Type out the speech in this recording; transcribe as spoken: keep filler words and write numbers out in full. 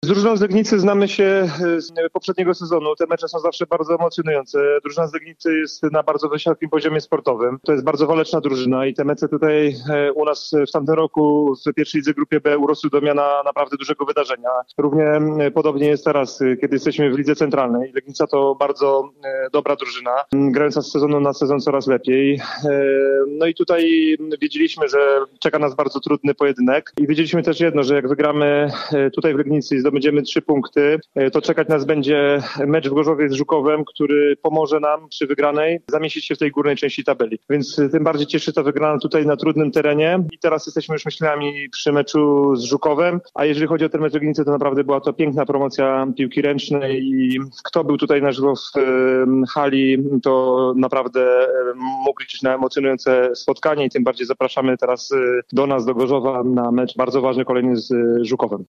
drużyną z Legnicy znamy się z poprzedniego sezonu. Te mecze są zawsze bardzo emocjonujące. Drużyna z Legnicy jest na bardzo wysokim poziomie sportowym. To jest bardzo waleczna drużyna i te mecze tutaj u nas w tamtym roku w pierwszej lidze grupie B urosły do miana naprawdę dużego wydarzenia. Równie podobnie jest teraz, kiedy jesteśmy w lidze centralnej. Legnica to bardzo dobra drużyna, grająca z sezonu na sezon coraz lepiej. No i tutaj wiedzieliśmy, że czeka nas bardzo trudny pojedynek i wiedzieliśmy też jedno, że jak wygramy tutaj w Legnicy i zdobędziemy trzy punkty, to czekać nas będzie mecz w Gorzowie z Żukowem, który pomoże nam przy wygranej zamieścić się w tej górnej części tabeli. Więc tym bardziej cieszy ta wygrana tutaj na trudnym terenie i teraz jesteśmy już myślami przy meczu z Żukowem, a jeżeli chodzi o ten mecz w Legnicy, to naprawdę była to piękna promocja piłki ręcznej i kto był tutaj na żywo w hali, to naprawdę mógł liczyć na emocjonujące spotkanie i tym bardziej zapraszamy teraz do nas, do Gorzowa na mecz bardzo ważny kolejny z Żukowem.